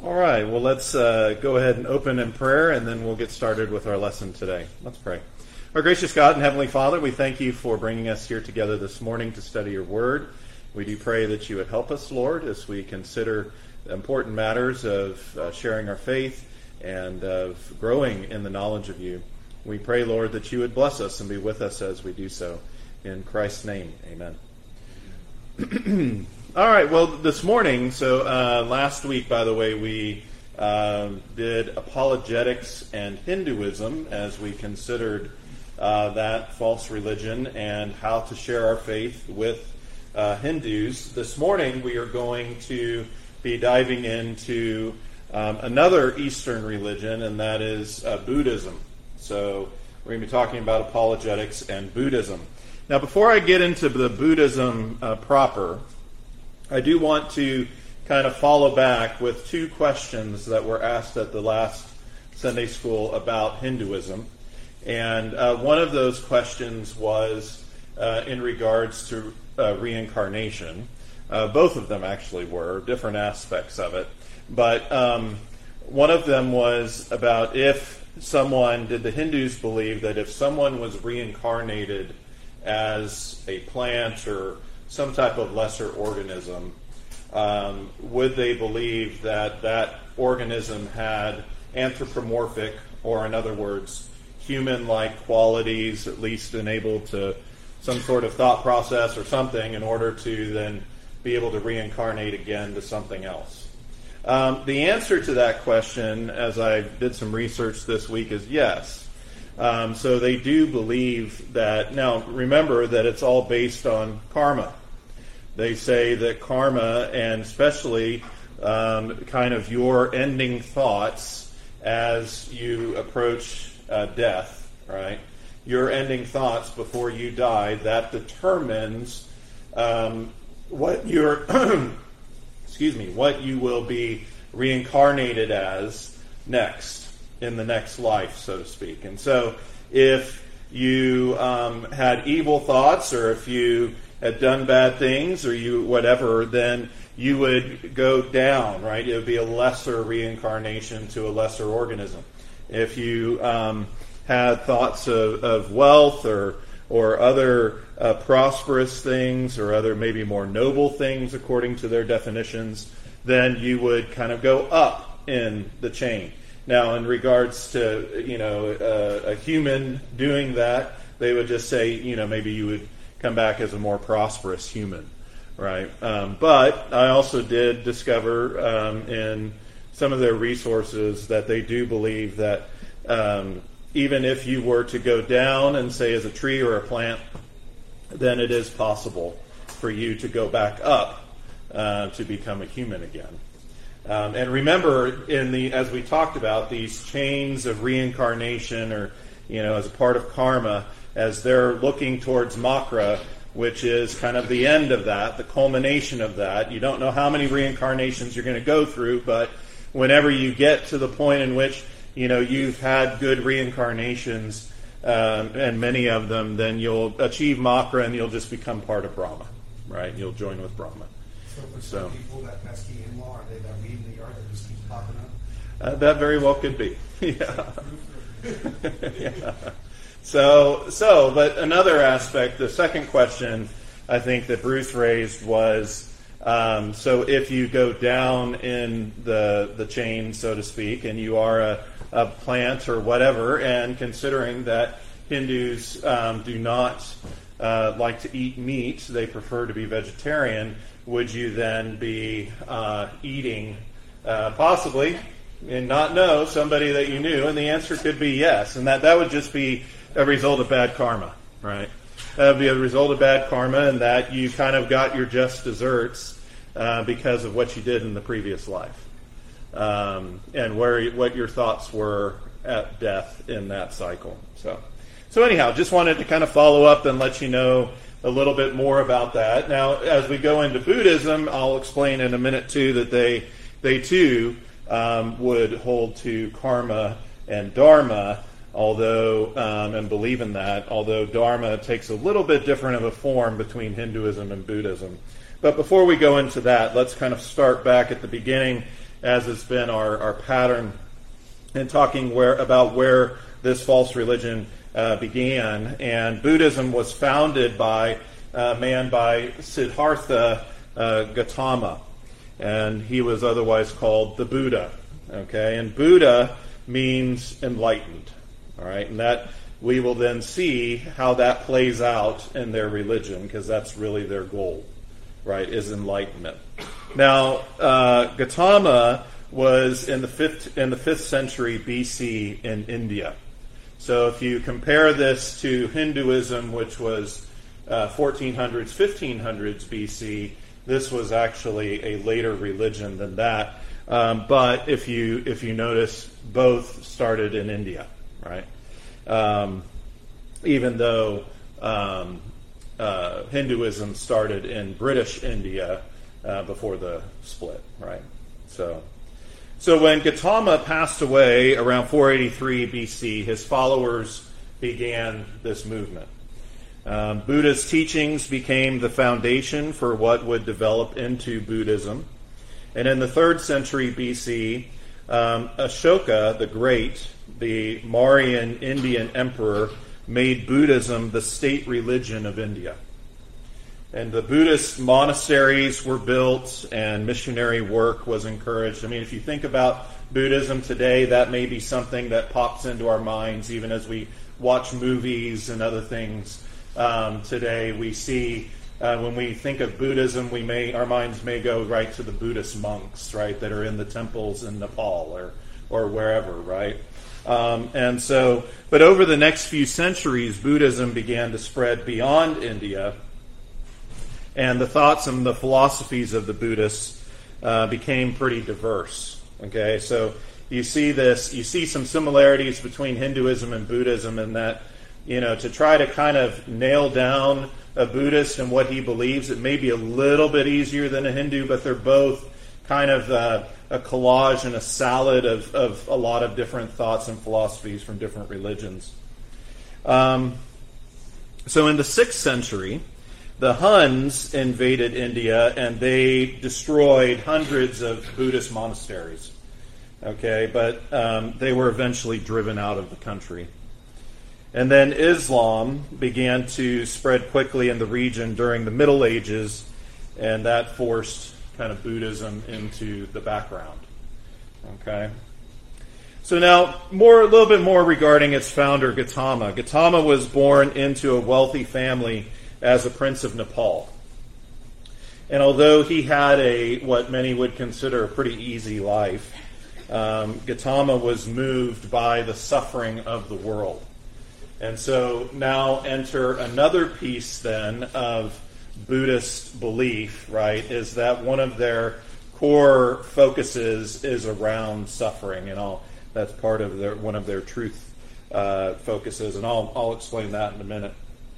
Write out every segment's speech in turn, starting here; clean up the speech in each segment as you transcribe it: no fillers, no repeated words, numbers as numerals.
All right, well, let's go ahead and open in prayer, and then we'll get started with our lesson today. Let's pray. Our gracious God and Heavenly Father, we thank you for bringing us here together this morning to study your word. We do pray that you would help us, Lord, as we consider important matters of sharing our faith and of growing in the knowledge of you. We pray, Lord, that you would bless us and be with us as we do so. In Christ's name, amen. All right, well, this morning, so last week, by the way, we did apologetics and Hinduism as we considered that false religion and how to share our faith with Hindus. This morning, we are going to be diving into another Eastern religion, and that is Buddhism. So we're going to be talking about apologetics and Buddhism. Now, before I get into the Buddhism proper, I do want to kind of follow back with two questions that were asked at the last Sunday school about Hinduism. And one of those questions was in regards to reincarnation. Both of them actually were, different aspects of it. But one of them was about did the Hindus believe that if someone was reincarnated as a plant or some type of lesser organism, would they believe that that organism had anthropomorphic, or in other words, human-like qualities, at least enabled to some sort of thought process or something in order to then be able to reincarnate again to something else? The answer to that question, as I did some research this week, is yes. So they do believe that. Now, remember that it's all based on karma. They say that karma, and especially kind of your ending thoughts as you approach death, right? Your ending thoughts before you die, that determines what your what you will be reincarnated as next, in the next life, so to speak. And so if you had evil thoughts, or if you had done bad things, or you whatever, then you would go down, right? It would be a lesser reincarnation to a lesser organism. If you had thoughts of wealth or other prosperous things, or other maybe more noble things according to their definitions, then you would kind of go up in the chain. Now, in regards to a human doing that, they would just say maybe you would come back as a more prosperous human, right? But I also did discover in some of their resources that they do believe that even if you were to go down and say as a tree or a plant, then it is possible for you to go back up to become a human again. And remember, as we talked about, these chains of reincarnation, or as a part of karma, as they're looking towards Makra, which is kind of the end of that, the culmination of that. You don't know how many reincarnations you're going to go through, but whenever you get to the point in which you've had good reincarnations, and many of them, then you'll achieve Makra and you'll just become part of Brahma, right? You'll join with Brahma. So for people, that pesky in-law, are they that weed in the yard that just keeps popping up? That very well could be. Yeah. Yeah. So, but another aspect, the second question I think that Bruce raised was, so if you go down in the chain, so to speak, and you are a plant or whatever, and considering that Hindus do not like to eat meat, they prefer to be vegetarian, would you then be eating, possibly, and not know somebody that you knew? And the answer could be yes, and that would just be a result of bad karma, right? That would be a result of bad karma, and that you kind of got your just desserts because of what you did in the previous life, and what your thoughts were at death in that cycle. So anyhow, just wanted to kind of follow up and let you know a little bit more about that. Now, as we go into Buddhism, I'll explain in a minute too that they too would hold to karma and dharma, although and believe in that, although dharma takes a little bit different of a form between Hinduism and Buddhism. But before we go into that, let's kind of start back at the beginning as has been our pattern in talking about where this false religion began. And Buddhism was founded by a man by Siddhartha Gautama, and he was otherwise called the Buddha. Okay, and Buddha means enlightened. All right, and that we will then see how that plays out in their religion, because that's really their goal, right? Is enlightenment. Now, Gautama was in the fifth century BC in India. So if you compare this to Hinduism, which was 1400s, 1500s BC, this was actually a later religion than that. But if you notice, both started in India, right? Even though Hinduism started in British India before the split, right? So when Gautama passed away around 483 BC, his followers began this movement. Buddha's teachings became the foundation for what would develop into Buddhism. And in the 3rd century BC, Ashoka the Great, the Mauryan Indian emperor, made Buddhism the state religion of India. And the Buddhist monasteries were built and missionary work was encouraged. I mean, if you think about Buddhism today, that may be something that pops into our minds even as we watch movies and other things. Today we see, when we think of Buddhism, our minds may go right to the Buddhist monks, right, that are in the temples in Nepal or wherever, right? But over the next few centuries, Buddhism began to spread beyond India, and the thoughts and the philosophies of the Buddhists became pretty diverse. Okay, so you see some similarities between Hinduism and Buddhism in that, to try to kind of nail down a Buddhist and what he believes, it may be a little bit easier than a Hindu, but they're both kind of a collage and a salad of a lot of different thoughts and philosophies from different religions. So in the 6th century, the Huns invaded India and they destroyed hundreds of Buddhist monasteries. Okay, but they were eventually driven out of the country. And then Islam began to spread quickly in the region during the Middle Ages, and that forced kind of Buddhism into the background. Okay. So now, a little bit more regarding its founder, Gautama. Gautama was born into a wealthy family as a prince of Nepal. And although he had what many would consider a pretty easy life, Gautama was moved by the suffering of the world. And so now enter another piece then of Buddhist belief, right, is that one of their core focuses is around suffering, and that's part of one of their truth focuses, and I'll explain that in a minute.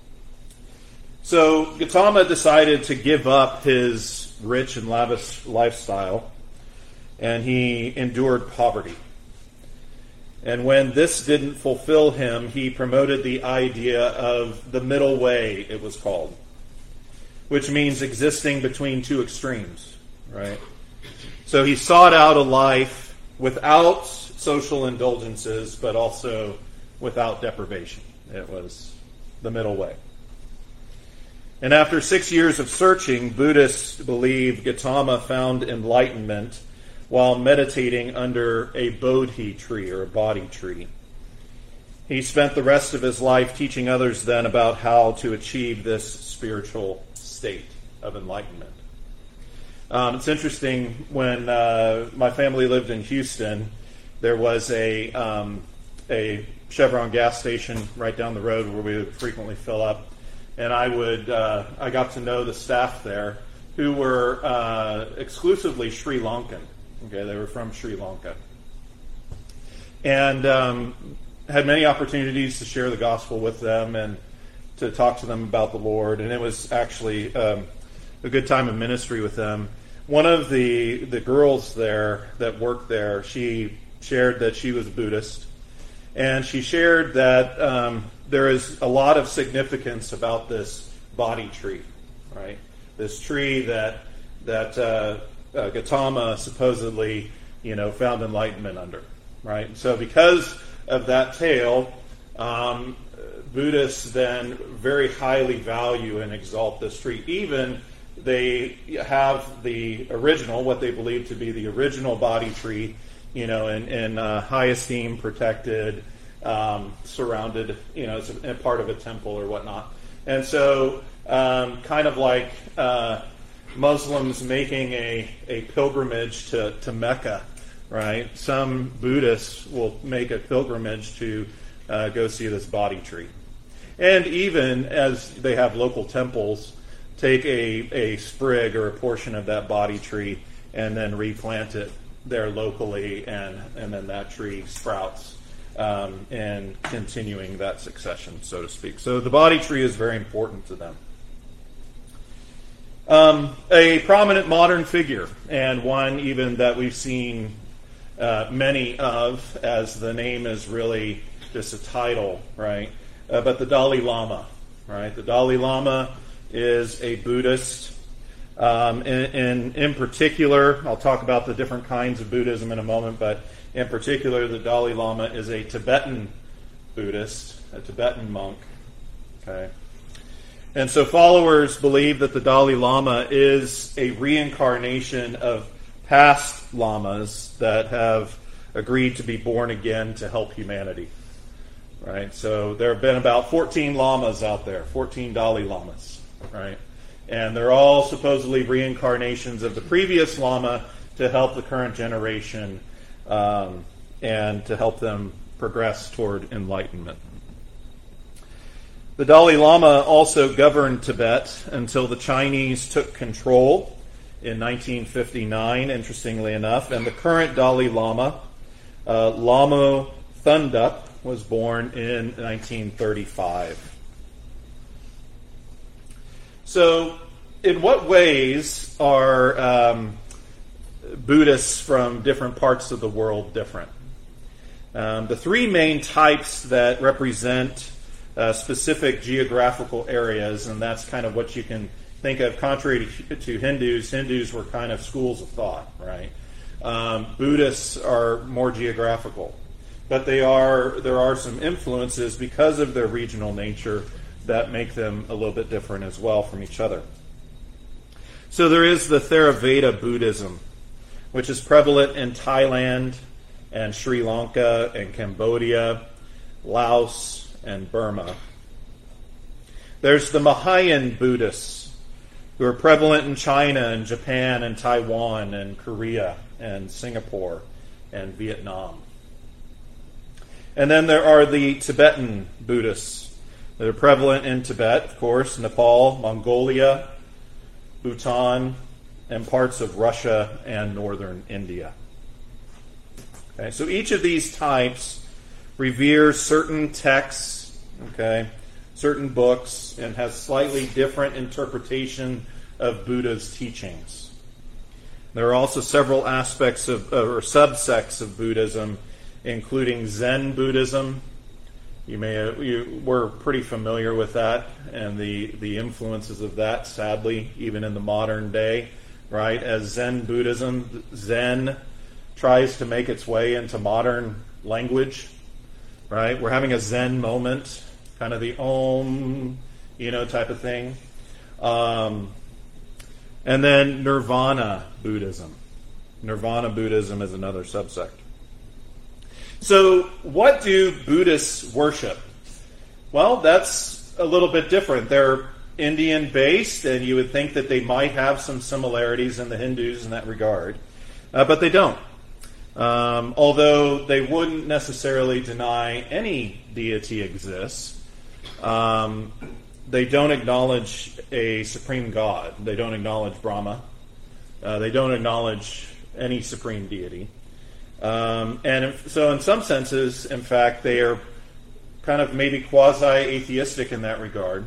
So Gautama decided to give up his rich and lavish lifestyle, and he endured poverty. And when this didn't fulfill him, he promoted the idea of the middle way, it was called, which means existing between two extremes, right? So he sought out a life without social indulgences, but also without deprivation. It was the middle way. And after 6 years of searching, Buddhists believe Gautama found enlightenment while meditating under a bodhi tree, or a bodhi tree. He spent the rest of his life teaching others then about how to achieve this spiritual state of enlightenment. It's interesting, when my family lived in Houston, there was a Chevron gas station right down the road where we would frequently fill up. And I got to know the staff there, who were exclusively Sri Lankan. Okay, they were from Sri Lanka. And had many opportunities to share the gospel with them and to talk to them about the Lord. And it was actually a good time of ministry with them. One of the girls there that worked there, she shared that she was a Buddhist. And she shared that there is a lot of significance about this bodhi tree, right? This tree that Gautama supposedly found enlightenment under, right? So because of that tale, Buddhists then very highly value and exalt this tree. Even they have the original, what they believe to be the original Bodhi tree, in high esteem, protected, surrounded, it's a part of a temple or whatnot. And so, kind of like Muslims making a pilgrimage to Mecca, right? Some Buddhists will make a pilgrimage to go see this Bodhi tree. And even as they have local temples, take a sprig or a portion of that Bodhi tree and then replant it there locally, and then that tree sprouts, and continuing that succession, so to speak. So the Bodhi tree is very important to them. A prominent modern figure, and one even that we've seen many of, as the name is really just a title, right? But the Dalai Lama, right? The Dalai Lama is a Buddhist. In particular, I'll talk about the different kinds of Buddhism in a moment, but in particular, the Dalai Lama is a Tibetan Buddhist, a Tibetan monk. Okay. And so followers believe that the Dalai Lama is a reincarnation of past lamas that have agreed to be born again to help humanity. Right? So there have been about 14 lamas out there, 14 Dalai Lamas, right? And they're all supposedly reincarnations of the previous lama to help the current generation and to help them progress toward enlightenment. The Dalai Lama also governed Tibet until the Chinese took control in 1959, interestingly enough. And the current Dalai Lama, Lamo Thundup, was born in 1935. So, in what ways are Buddhists from different parts of the world different? The three main types that represent specific geographical areas, and that's kind of what you can think of. Contrary to Hindus, Hindus were kind of schools of thought, right? Buddhists are more geographical, but there are some influences because of their regional nature that make them a little bit different as well from each other. So there is the Theravada Buddhism, which is prevalent in Thailand and Sri Lanka and Cambodia, Laos, and Burma. There's the Mahayan Buddhists, who are prevalent in China and Japan and Taiwan and Korea and Singapore and Vietnam. And then there are the Tibetan Buddhists that are prevalent in Tibet, of course, Nepal, Mongolia, Bhutan, and parts of Russia and northern India. Okay, so each of these types reveres certain texts, certain books, and has slightly different interpretation of Buddha's teachings. There are also several aspects of, or subsects of Buddhism, including Zen Buddhism. We're pretty familiar with that and the influences of that, sadly, even in the modern day, right? As Zen Buddhism, Zen tries to make its way into modern language, right? We're having a Zen moment, kind of the Om, type of thing. And then Nirvana Buddhism. Nirvana Buddhism is another subsect. So, what do Buddhists worship? Well, that's a little bit different. They're Indian-based, and you would think that they might have some similarities in the Hindus in that regard. But they don't. Although they wouldn't necessarily deny any deity exists, they don't acknowledge a supreme God. They don't acknowledge Brahma. They don't acknowledge any supreme deity. So in some senses, in fact, they are kind of maybe quasi-atheistic in that regard,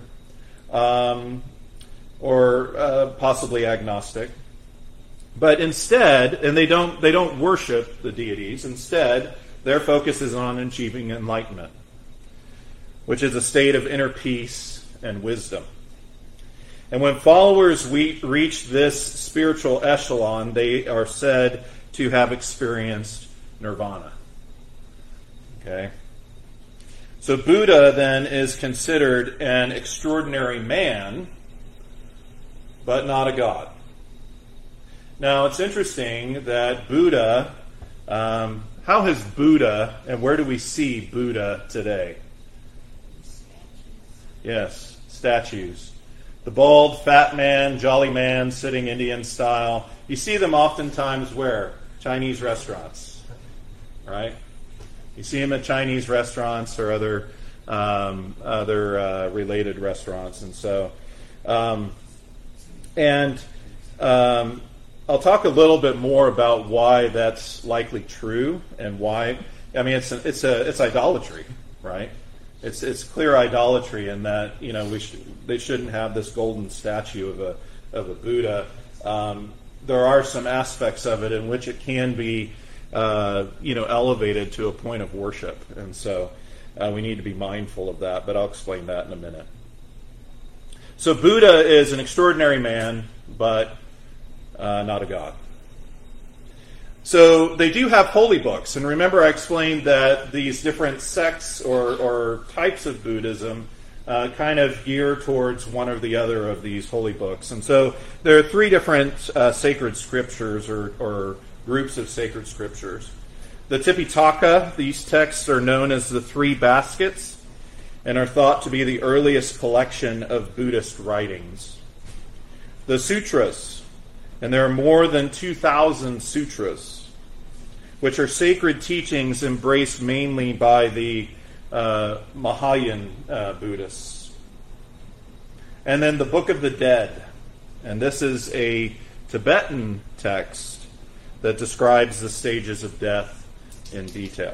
or possibly agnostic. But instead, and they don't worship the deities. Instead, their focus is on achieving enlightenment, which is a state of inner peace and wisdom. And when followers reach this spiritual echelon, they are said to have experienced nirvana. Okay? So Buddha then is considered an extraordinary man, but not a god. Now, it's interesting that Buddha, how has Buddha, and where do we see Buddha today? Yes, statues. The bald, fat man, jolly man, sitting Indian style. You see them oftentimes where? Chinese restaurants, right? You see them at Chinese restaurants or other related restaurants. And so, I'll talk a little bit more about why that's likely true and why. I mean, it's idolatry, right? It's clear idolatry in that they shouldn't have this golden statue of a Buddha. There are some aspects of it in which it can be elevated to a point of worship, and so we need to be mindful of that. But I'll explain that in a minute. So Buddha is an extraordinary man, but not a god. So they do have holy books, and remember I explained that these different sects or types of Buddhism kind of gear towards one or the other of these holy books. And so there are three different sacred scriptures or groups of sacred scriptures. The Tipitaka, these texts are known as the Three Baskets and are thought to be the earliest collection of Buddhist writings. The Sutras, and there are more than 2,000 sutras, which are sacred teachings embraced mainly by the Mahayana Buddhists. And then the Book of the Dead. And this is a Tibetan text that describes the stages of death in detail.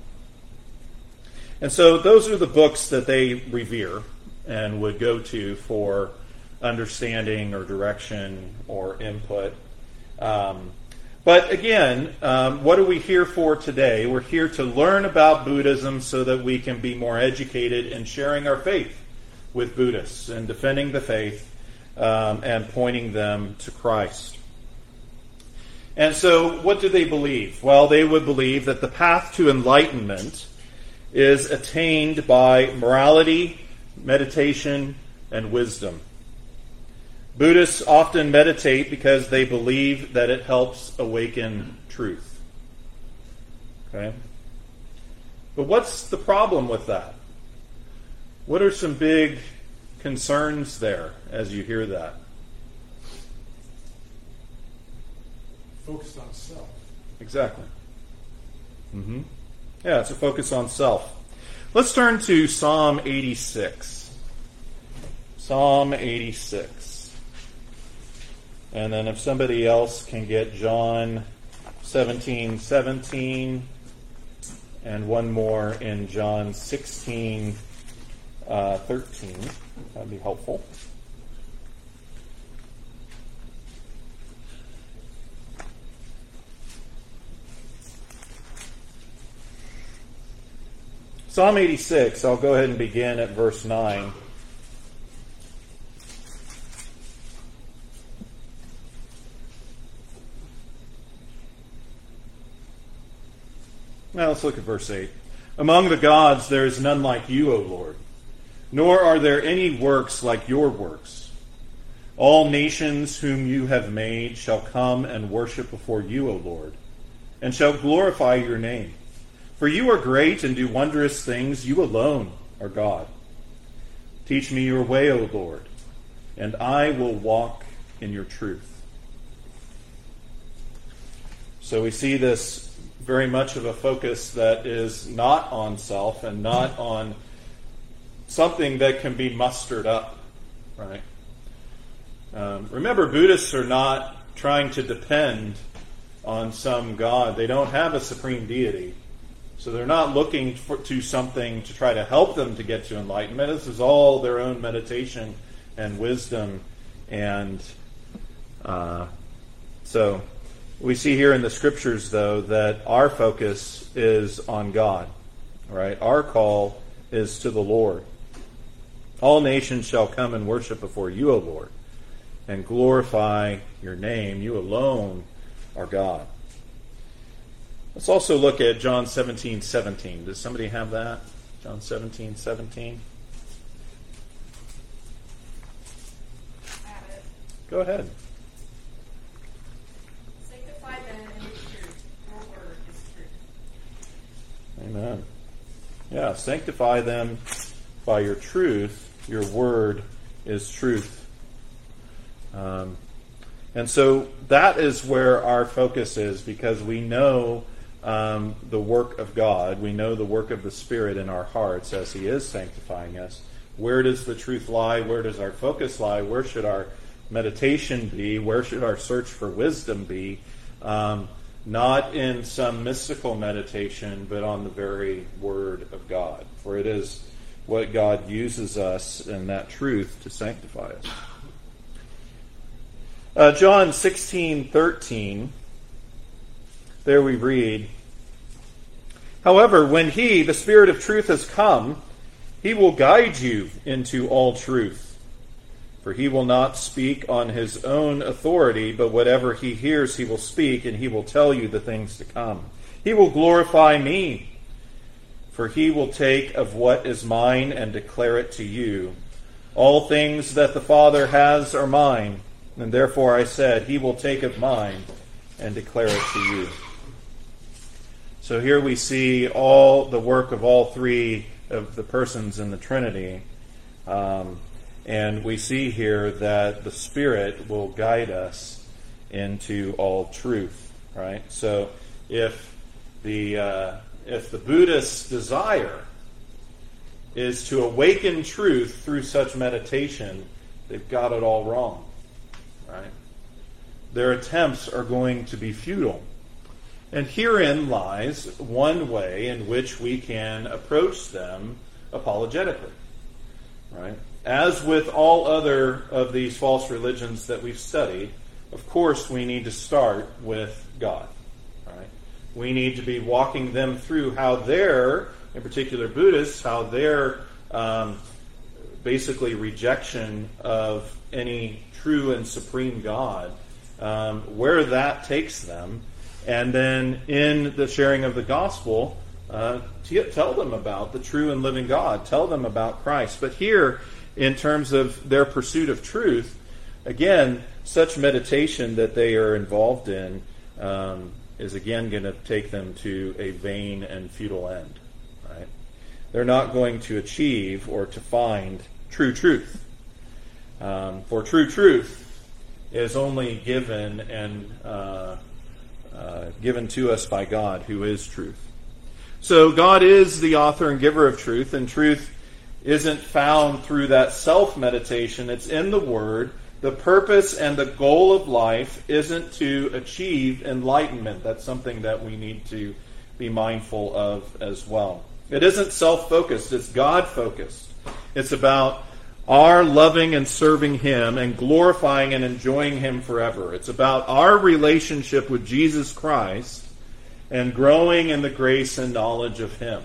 And so those are the books that they revere and would go to for understanding or direction or input. But again, what are we here for today? We're here to learn about Buddhism so that we can be more educated in sharing our faith with Buddhists and defending the faith and pointing them to Christ. And so what do they believe? Well, they would believe that the path to enlightenment is attained by morality, meditation, and wisdom. Buddhists often meditate because they believe that it helps awaken truth. Okay? But what's the problem with that? What are some big concerns there as you hear that? Focused on self. Exactly. Yeah, it's a focus on self. Let's turn to Psalm 86. Psalm 86. And then if somebody else can get John 17:17 and one more in John 16:13, that'd be helpful. Psalm 86, I'll go ahead and begin at verse 9. Now let's look at verse 8. Among the gods there is none like you, O Lord, nor are there any works like your works. All nations whom you have made shall come and worship before you, O Lord, and shall glorify your name. For you are great and do wondrous things. You alone are God. Teach me your way, O Lord, and I will walk in your truth. So we see this very much of a focus that is not on self and not on something that can be mustered up, right? Remember, Buddhists are not trying to depend on some god. They don't have a supreme deity. So they're not looking to something to try to help them to get to enlightenment. This is all their own meditation and wisdom. And so we see here in the scriptures, though, that our focus is on God. Right? Our call is to the Lord. All nations shall come and worship before you, O Lord, and glorify your name. You alone are God. Let's also look at John 17:17. Does somebody have that? John 17:17. I have it. Go ahead. Sanctify them in the truth. Your word is truth. Amen. Yeah, sanctify them by your truth. Your word is truth. And so that is where our focus is, because we know the work of God. We know the work of the Spirit in our hearts as He is sanctifying us. Where does the truth lie? Where does our focus lie? Where should our meditation be? Where should our search for wisdom be? Not in some mystical meditation, but on the very Word of God. For it is what God uses us in that truth to sanctify us. John 16:13, there we read, "However, when He, the Spirit of truth, has come, He will guide you into all truth. For He will not speak on His own authority, but whatever He hears He will speak, and He will tell you the things to come. He will glorify Me, for He will take of what is mine and declare it to you. All things that the Father has are mine, and therefore I said, He will take of mine and declare it to you." So here we see all the work of all three of the persons in the Trinity. And we see here that the Spirit will guide us into all truth. Right? So if the Buddhist desire is to awaken truth through such meditation, they've got it all wrong. Right? Their attempts are going to be futile. And herein lies one way in which we can approach them apologetically. Right? As with all other of these false religions that we've studied, of course we need to start with God. Right? We need to be walking them through how their, in particular Buddhists, how their basically rejection of any true and supreme God, where that takes them, and then in the sharing of the gospel, tell them about the true and living God, tell them about Christ. But here, in terms of their pursuit of truth, again, such meditation that they are involved in is again going to take them to a vain and futile end. Right? They're not going to achieve or to find true truth. For true truth is only given and given to us by God, who is truth. So God is the author and giver of truth, and truth isn't found through that self-meditation. It's in the Word. The purpose and the goal of life isn't to achieve enlightenment. That's something that we need to be mindful of as well. It isn't self-focused. It's God-focused. It's about our loving and serving Him and glorifying and enjoying Him forever. It's about our relationship with Jesus Christ and growing in the grace and knowledge of Him.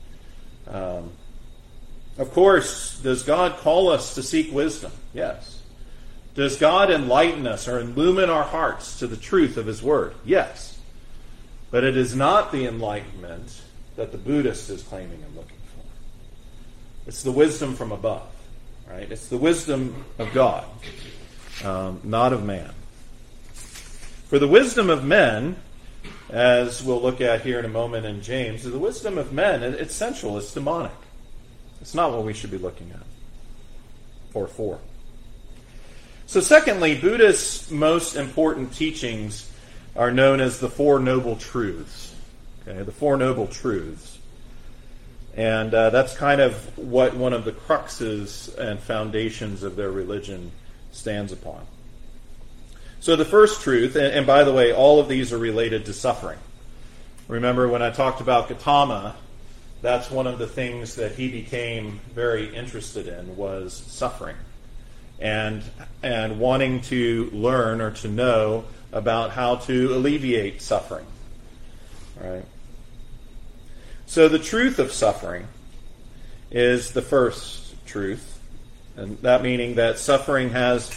Of course, does God call us to seek wisdom? Yes. Does God enlighten us or illumine our hearts to the truth of His Word? Yes. But it is not the enlightenment that the Buddhist is claiming and looking for. It's the wisdom from above. Right? It's the wisdom of God, not of man. For the wisdom of men, as we'll look at here in a moment in James, the wisdom of men, it's sensual, it's demonic. It's not what we should be looking at or for. So secondly, Buddhists' most important teachings are known as the Four Noble Truths. Okay, the Four Noble Truths. And that's kind of what one of the cruxes and foundations of their religion stands upon. So the first truth, and by the way, all of these are related to suffering. Remember when I talked about Gautama, that's one of the things that he became very interested in was suffering. And wanting to learn or to know about how to alleviate suffering. Right? So the truth of suffering is the first truth, and that meaning that suffering has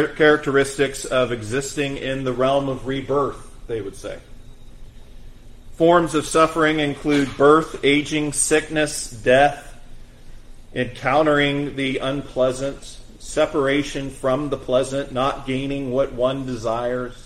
characteristics of existing in the realm of rebirth, they would say. Forms of suffering include birth, aging, sickness, death, encountering the unpleasant, separation from the pleasant, not gaining what one desires.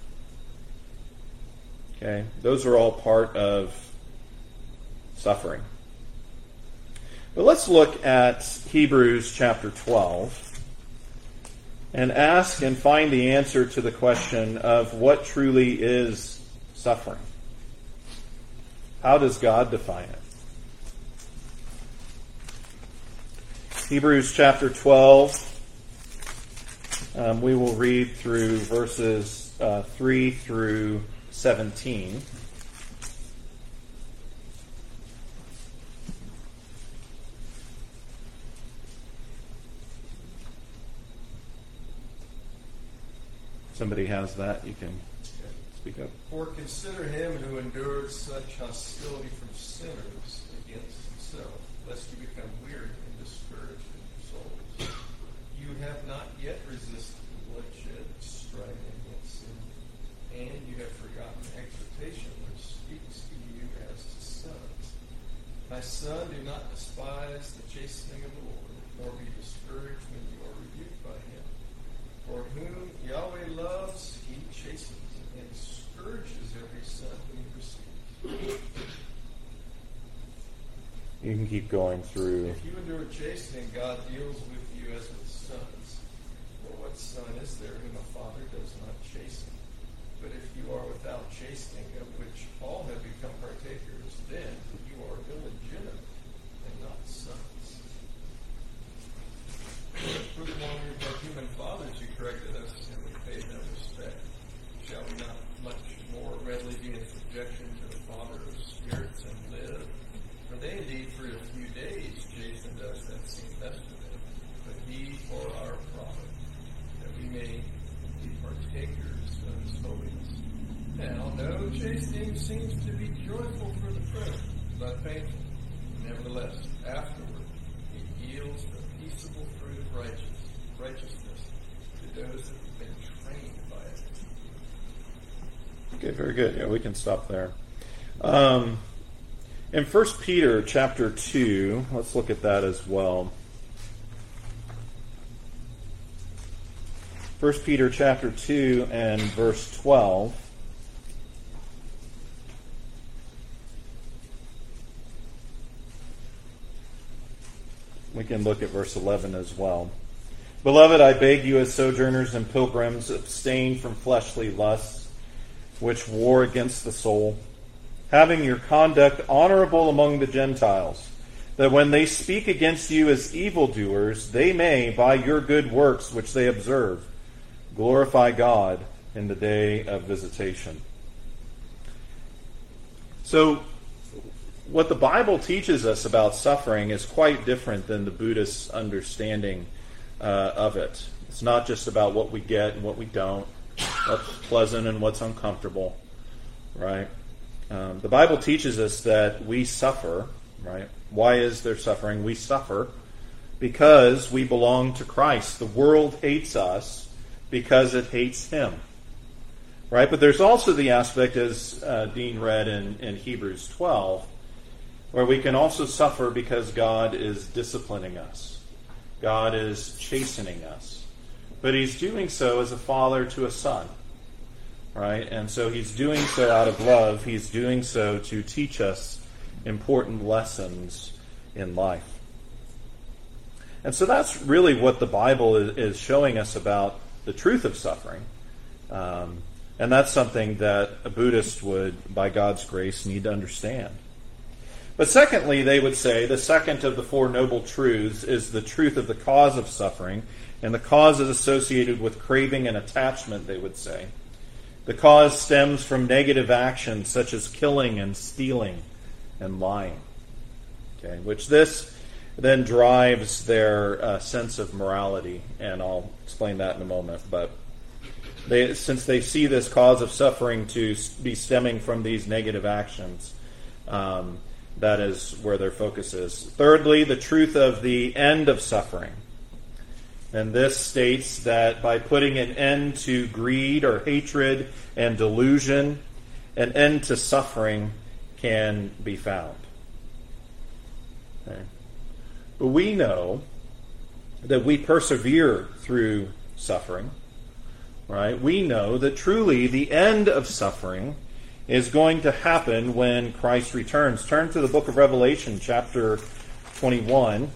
Okay, those are all part of suffering. But let's look at Hebrews chapter 12 and ask and find the answer to the question of what truly is suffering. How does God define it? Hebrews chapter 12, we will read through verses 3 through 17. Somebody has that, you can speak up. For consider him who endured such hostility from sinners against himself, lest you become weary and discouraged in your souls. You have not yet resisted bloodshed, striving against sin, and you have forgotten exhortation which speaks to you as to sons. My son, do not despise the chastening of the Lord, nor be discouraged when you are rebuked by him. For whom Yahweh loves, he chastens and scourges every son whom he receives. You can keep going through. If you endure chastening, God deals with you as with sons. For what son is there whom a father does not chasten? But if you are without chastening, of which all have become partakers, then you are illegitimate and not sons. Furthermore, we were human fathers who corrected us, and we paid no respect. Shall we not much more readily be in subjection to the Father of spirits and live? For they indeed for a few days chastened us that seemed best to them, but he for our profit, that we may be partakers of his holiness. Now, no chastening seems to be joyful for the present, but painful. Nevertheless, afterward, it yields the peaceable fruit of righteousness to those that have been trained by it. Okay, very good. Yeah, we can stop there. In 1 Peter chapter 2, let's look at that as well. 1 Peter chapter 2 and verse 12. We can look at verse 11 as well. Beloved, I beg you as sojourners and pilgrims, abstain from fleshly lusts, which war against the soul, having your conduct honorable among the Gentiles, that when they speak against you as evildoers, they may, by your good works which they observe, glorify God in the day of visitation. So, what the Bible teaches us about suffering is quite different than the Buddhist understanding of it. It's not just about what we get and what we don't, what's pleasant and what's uncomfortable, right? The Bible teaches us that we suffer, right? Why is there suffering? We suffer because we belong to Christ. The world hates us because it hates him, right? But there's also the aspect, as Dean read in Hebrews 12, where we can also suffer because God is disciplining us. God is chastening us. But he's doing so as a father to a son, right? And so he's doing so out of love. He's doing so to teach us important lessons in life. And so that's really what the Bible is showing us about the truth of suffering. And that's something that a Buddhist would, by God's grace, need to understand. But secondly, they would say, the second of the Four Noble Truths is the truth of the cause of suffering, and the cause is associated with craving and attachment, they would say. The cause stems from negative actions such as killing and stealing and lying, okay, which this then drives their sense of morality, and I'll explain that in a moment. But since they see this cause of suffering to be stemming from these negative actions, that is where their focus is. Thirdly, the truth of the end of suffering. And this states that by putting an end to greed or hatred and delusion, an end to suffering can be found. Okay. But we know that we persevere through suffering, right? We know that truly the end of suffering is going to happen when Christ returns. Turn to the book of Revelation, chapter 21.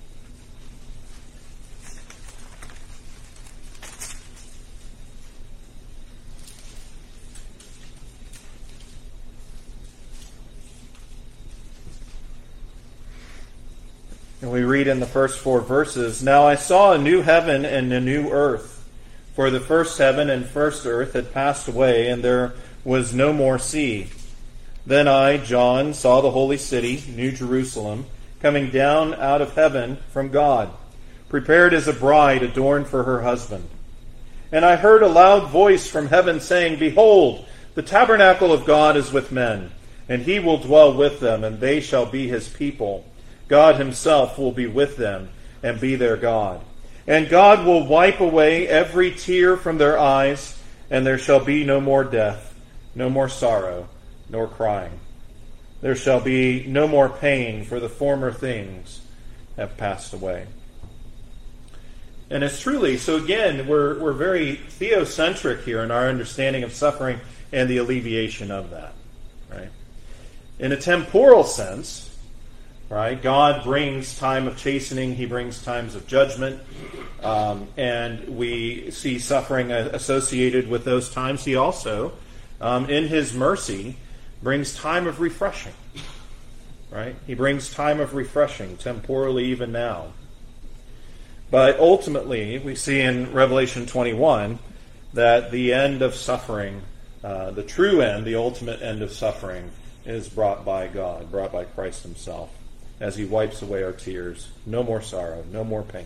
And we read in the first 4 verses, "Now I saw a new heaven and a new earth, for the first heaven and first earth had passed away, and there was no more sea. Then I, John, saw the holy city, New Jerusalem, coming down out of heaven from God, prepared as a bride adorned for her husband. And I heard a loud voice from heaven saying, Behold, the tabernacle of God is with men, and he will dwell with them, and they shall be his people. God himself will be with them and be their God. And God will wipe away every tear from their eyes, and there shall be no more death, no more sorrow, nor crying. There shall be no more pain, for the former things have passed away." And it's truly, so again, we're very theocentric here in our understanding of suffering and the alleviation of that, right? In a temporal sense, right, God brings time of chastening, he brings times of judgment, and we see suffering associated with those times. He also, in his mercy, brings time of refreshing, right? He brings time of refreshing, temporally even now. But ultimately, we see in Revelation 21 that the end of suffering, the true end, the ultimate end of suffering, is brought by God, brought by Christ himself, as he wipes away our tears. No more sorrow, no more pain.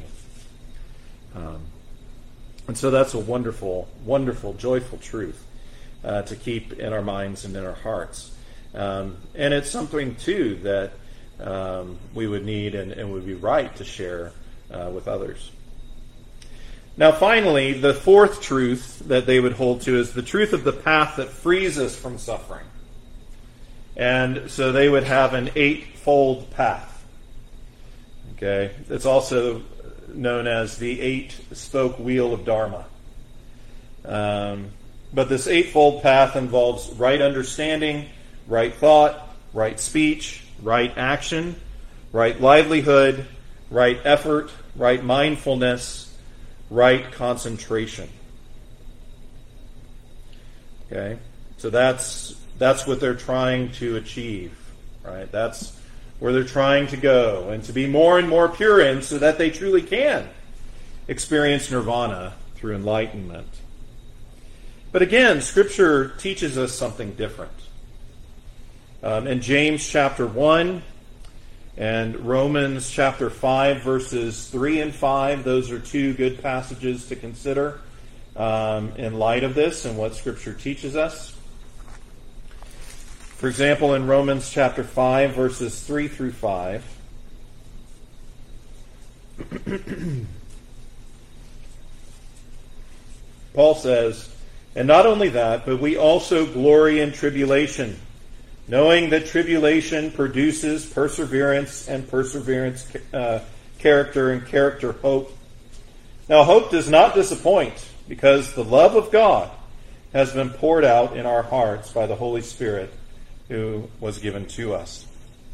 And so that's a wonderful, wonderful, joyful truth to keep in our minds and in our hearts. And it's something, too, that we would need and would be right to share with others. Now, finally, the fourth truth that they would hold to is the truth of the path that frees us from suffering. And so they would have an eightfold path. Okay, it's also known as the eight-spoke wheel of Dharma. But this eightfold path involves right understanding, right thought, right speech, right action, right livelihood, right effort, right mindfulness, right concentration. Okay, so that's what they're trying to achieve, right? That's where they're trying to go, and to be more and more pure in, so that they truly can experience nirvana through enlightenment. But again, Scripture teaches us something different. In James chapter 1 and Romans chapter 5, verses 3 and 5, those are two good passages to consider in light of this and what Scripture teaches us. For example, in Romans chapter 5, verses 3 through 5, Paul says, "And not only that, but we also glory in tribulation, knowing that tribulation produces perseverance, and perseverance character, and character hope. Now hope does not disappoint, because the love of God has been poured out in our hearts by the Holy Spirit who was given to us."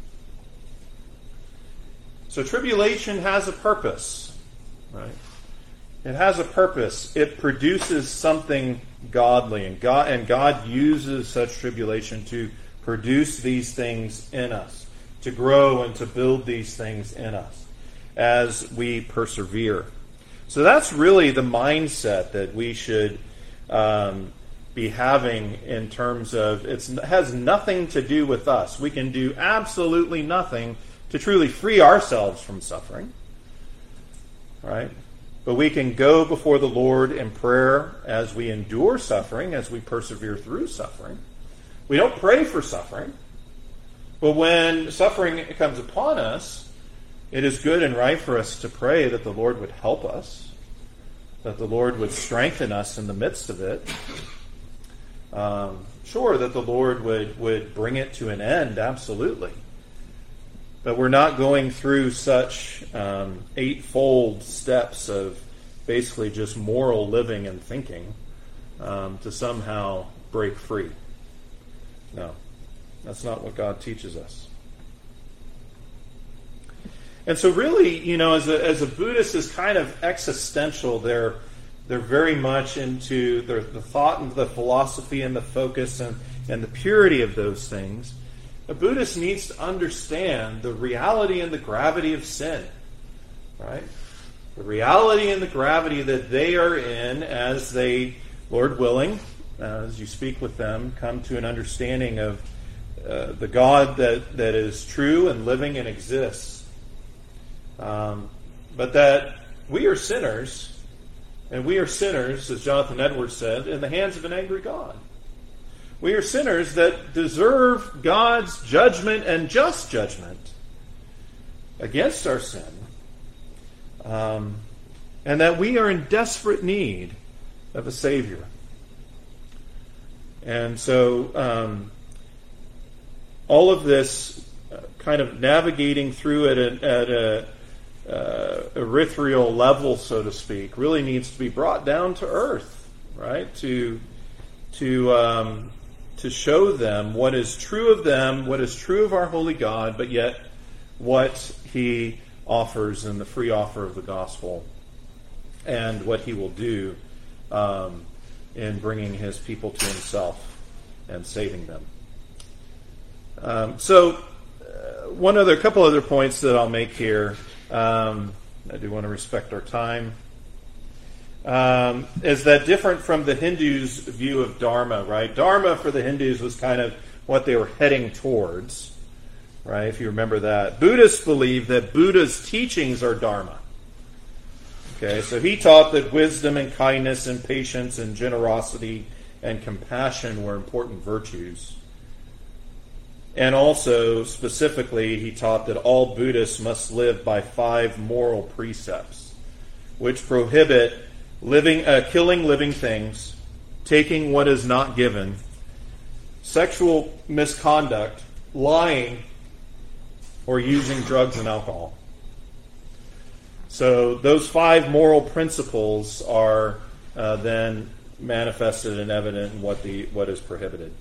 So tribulation has a purpose, right? It has a purpose. It produces something godly, and God uses such tribulation to produce these things in us, to grow and to build these things in us as we persevere. So that's really the mindset that we should be having in terms of it has nothing to do with us. We can do absolutely nothing to truly free ourselves from suffering, right? But we can go before the Lord in prayer as we endure suffering, as we persevere through suffering. We don't pray for suffering, but when suffering comes upon us, it is good and right for us to pray that the Lord would help us, that the Lord would strengthen us in the midst of it. Sure, that the Lord would bring it to an end, absolutely. But we're not going through such eightfold steps of basically just moral living and thinking to somehow break free. No, that's not what God teaches us. And so really, as a Buddhist is kind of existential, they're very much into the thought and the philosophy and the focus and the purity of those things. A Buddhist needs to understand the reality and the gravity of sin, right? The reality and the gravity that they are in as they, Lord willing, as you speak with them, come to an understanding of the God that is true and living and exists. But that we are sinners, and we are sinners, as Jonathan Edwards said, in the hands of an angry God. We are sinners that deserve God's judgment and just judgment against our sin. And that we are in desperate need of a Savior. And so all of this kind of navigating through it at a ethereal level, so to speak, really needs to be brought down to earth, right? To show them what is true of them, what is true of our holy God, but yet what He offers in the free offer of the gospel, and what He will do in bringing His people to Himself and saving them. A couple other points that I'll make here. I do want to respect our time. Is that different from the Hindus' view of Dharma, right? Dharma for the Hindus was kind of what they were heading towards, right? If you remember that. Buddhists believe that Buddha's teachings are Dharma. Okay, so he taught that wisdom and kindness and patience and generosity and compassion were important virtues. And also, specifically, he taught that all Buddhists must live by 5 moral precepts, which prohibit killing living things, taking what is not given, sexual misconduct, lying, or using drugs and alcohol. So those 5 moral principles are then manifested and evident in what is prohibited.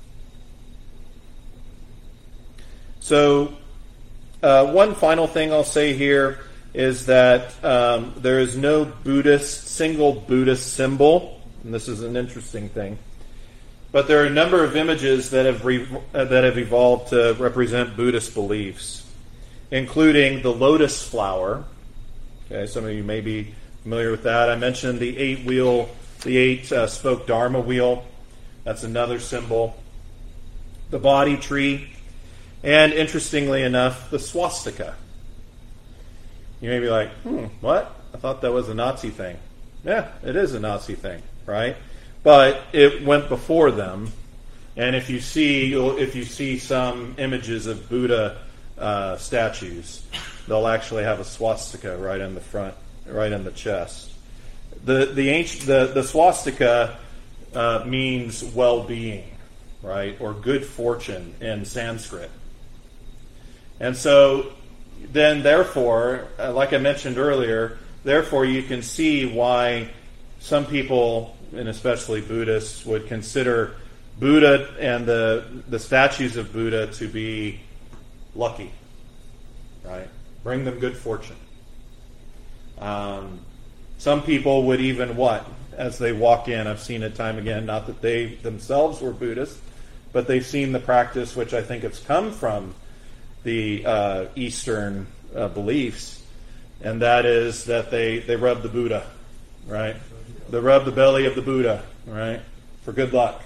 So one final thing I'll say here is that there is no single Buddhist symbol, and this is an interesting thing. But there are a number of images that have evolved to represent Buddhist beliefs, including the lotus flower. Okay, some of you may be familiar with that. I mentioned the 8-spoke Dharma wheel. That's another symbol. The Bodhi tree. And interestingly enough, the swastika. You may be like, what? I thought that was a Nazi thing. Yeah, it is a Nazi thing, right? But it went before them. And if you see some images of Buddha statues, they'll actually have a swastika right in the front, right in the chest. The swastika means well-being, right, or good fortune in Sanskrit. And so then, therefore, like I mentioned earlier, therefore you can see why some people, and especially Buddhists, would consider Buddha and the statues of Buddha to be lucky, right? Bring them good fortune. Some people would even as they walk in, I've seen it time again, not that they themselves were Buddhists, but they've seen the practice, which I think has come from the Eastern beliefs, and that is that they rub the Buddha, right? They rub the belly of the Buddha, right? For good luck.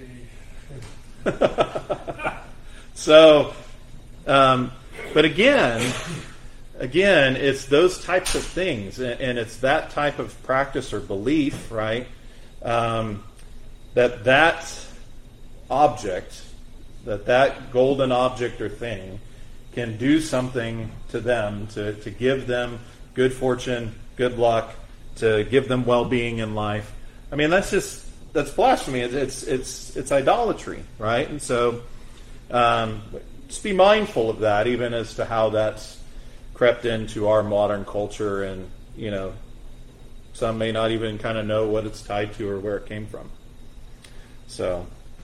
So, but again, it's those types of things, and it's that type of practice or belief, right? That object, that golden object or thing, can do something to them to give them good fortune, good luck, to give them well-being in life. I mean, that's just that's blasphemy. It's idolatry, right? And so just be mindful of that, even as to how that's crept into our modern culture, and some may not even kind of know what it's tied to or where it came from. So